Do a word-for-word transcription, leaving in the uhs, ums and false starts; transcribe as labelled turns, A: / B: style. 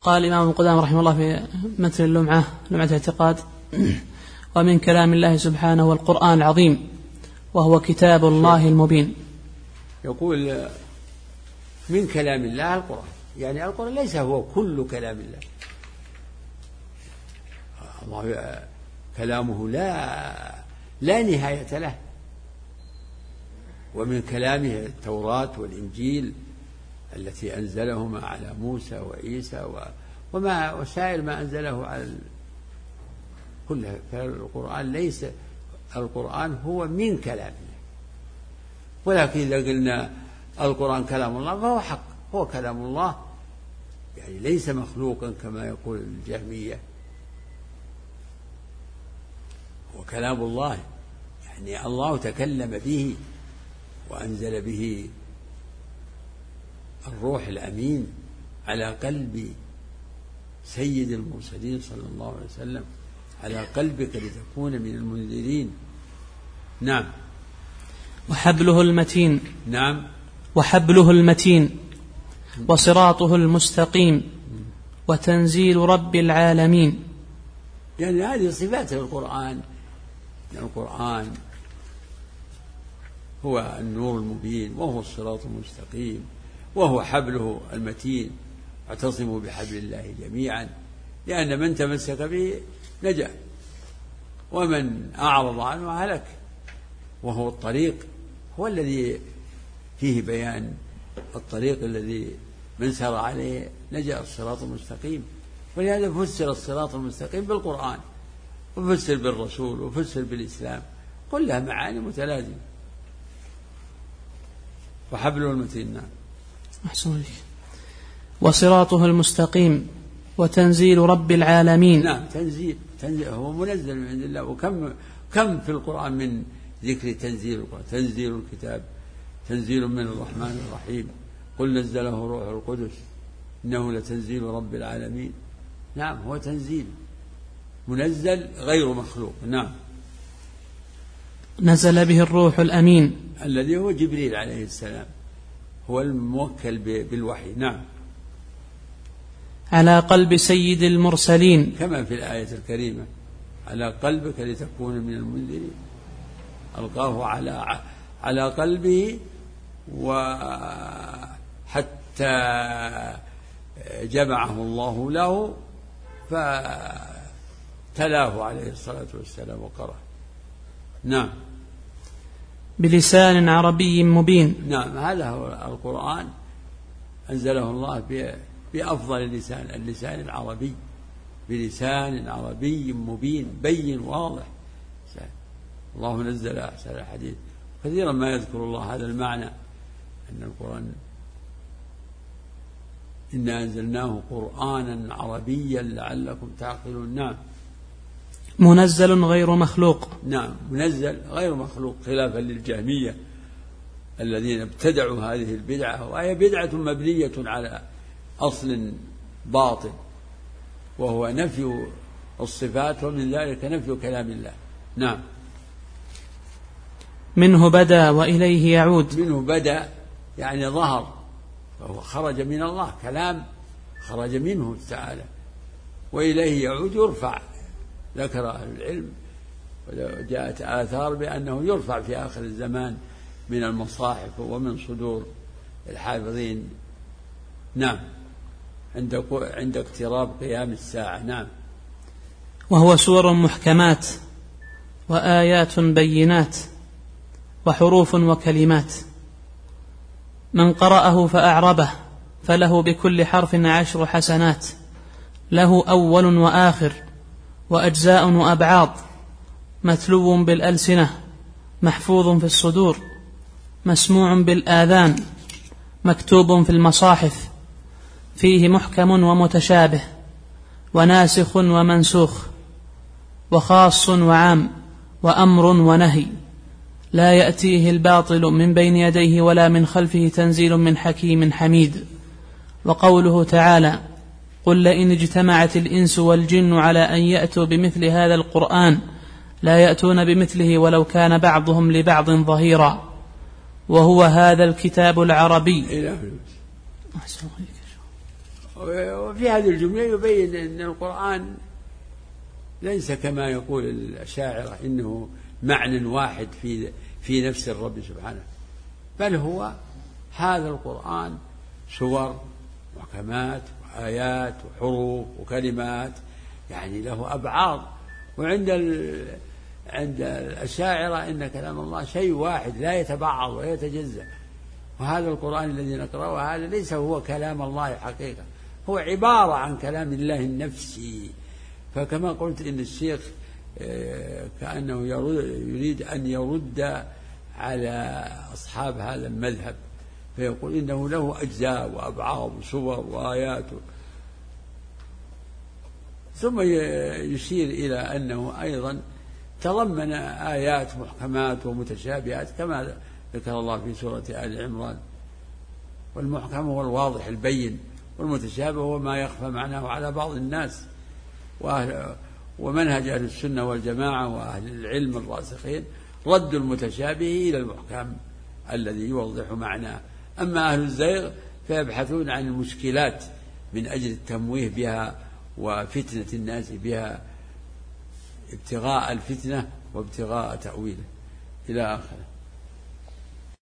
A: قال الإمام ابن قدامة رحمه الله في متن اللمعة لمعة الاعتقاد: ومن كلام الله سبحانه والقرآن العظيم وهو كتاب الله المبين.
B: يقول من كلام الله القرآن، يعني القرآن ليس هو كل كلام الله. الله كلامه لا لا نهاية له، ومن كلامه التوراة والإنجيل التي أنزلهما على موسى وعيسى وما وسائر ما أنزله على كلها. فالقرآن ليس القرآن هو من كلام الله، ولكن إذا قلنا القرآن كلام الله فهو حق، هو كلام الله، يعني ليس مخلوقا كما يقول الجهمية. هو كلام الله، يعني الله تكلم به وأنزل به الروح الأمين على قلب سيد المرسلين صلى الله عليه وسلم، على قلبك لتكون من المنذرين. نعم.
A: وحبله المتين.
B: نعم.
A: وحبله المتين وصراطه المستقيم وتنزيل رب العالمين.
B: يعني هذه صفات القرآن. القرآن هو النور المبين، وهو الصراط المستقيم، وهو حبله المتين. اعتصموا بحبل الله جميعا، لأن من تمسك به نجا، ومن أعرض عنه هلك. وهو الطريق، هو الذي فيه بيان الطريق الذي من سار عليه نجا، الصراط المستقيم. ولهذا فسر الصراط المستقيم بالقرآن، وفسر بالرسول، وفسر بالإسلام، كلها معاني متلازمة. وحبله المتين. نعم.
A: أحسن لك. وصراطه المستقيم وتنزيل رب العالمين.
B: نعم. تنزيل, تنزيل هو منزل من عند الله. وكم كم في القرآن من ذكر تنزيل القرآن: تنزيل الكتاب، تنزيل من الرحمن الرحيم، قل نزله روح القدس، إنه لتنزيل رب العالمين. نعم، هو تنزيل منزل غير مخلوق. نعم.
A: نزل به الروح الأمين
B: الذي هو جبريل عليه السلام، هو الموكل بالوحي. نعم.
A: على قلب سيد المرسلين،
B: كما في الآية الكريمة: على قلبك لتكون من المنذرين. ألقاه على على قلبه وحتى جمعه الله له، فتلاه عليه الصلاة والسلام وقرأه. نعم.
A: بلسان عربي مبين.
B: نعم، هذا هو القرآن، أنزله الله بأفضل اللسان، اللسان العربي، بلسان عربي مبين بين واضح. الله نزل أحسن الحديث. كثيرا ما يذكر الله هذا المعنى، أن القرآن إنا أنزلناه قرآنا عربيا لعلكم تعقلون. نعم.
A: منزل غير مخلوق.
B: نعم، منزل غير مخلوق، خلافا للجهمية الذين ابتدعوا هذه البدعة، وهي بدعة مبنية على أصل باطل، وهو نفي الصفات، ومن ذلك نفي كلام الله. نعم.
A: منه بدأ وإليه يعود.
B: منه بدأ يعني ظهر، فهو خرج من الله، كلام خرج منه تعالى، وإليه يعود يرفع. ذكر أهل العلم وجاءت آثار بأنه يرفع في آخر الزمان من المصاحف ومن صدور الحافظين. نعم. عند عند اقتراب قيام الساعة. نعم.
A: وهو سور محكمات وآيات بينات وحروف وكلمات. من قرأه فأعربه فله بكل حرف عشر حسنات، له أول وآخر وأجزاء وأبعاض، متلو بالألسنة، محفوظ في الصدور، مسموع بالآذان، مكتوب في المصاحف، فيه محكم ومتشابه، وناسخ ومنسوخ، وخاص وعام، وأمر ونهي، لا يأتيه الباطل من بين يديه ولا من خلفه، تنزيل من حكيم حميد. وقوله تعالى: قل لئن اجتمعت الإنس والجن على أن يأتوا بمثل هذا القرآن لا يأتون بمثله ولو كان بعضهم لبعض ظهيرا. وهو هذا الكتاب العربي.
B: وفي هذه الجملة يبين أن القرآن ليس كما يقول الأشاعرة إنه معنى واحد في في نفس الرب سبحانه، بل هو هذا القرآن سور وحكمات وآيات وحروف وكلمات، يعني له أبعاض. وعند ال... عند الأشاعرة إن كلام الله شيء واحد لا يتبعض ولا يتجزأ، وهذا القرآن الذي نقرأه هذا ليس هو كلام الله حقيقة، هو عبارة عن كلام الله النفسي. فكما قلت إن الشيخ كأنه يريد أن يرد على أصحاب هذا المذهب، فيقول إنه له أجزاء وأبعاض وصور وآيات، ثم يشير إلى أنه أيضا تضمن آيات محكمات ومتشابهات كما ذكر الله في سورة آل عمران. والمحكم هو الواضح البين، والمتشابه هو ما يخفى معناه على بعض الناس. ومنهج أهل السنة والجماعة وأهل العلم الراسخين رد المتشابه إلى المحكم الذي يوضح معناه. أما أهل الزيغ فيبحثون عن المشكلات من أجل التمويه بها وفتنة الناس بها ابتغاء الفتنة وابتغاء تأويله إلى آخره.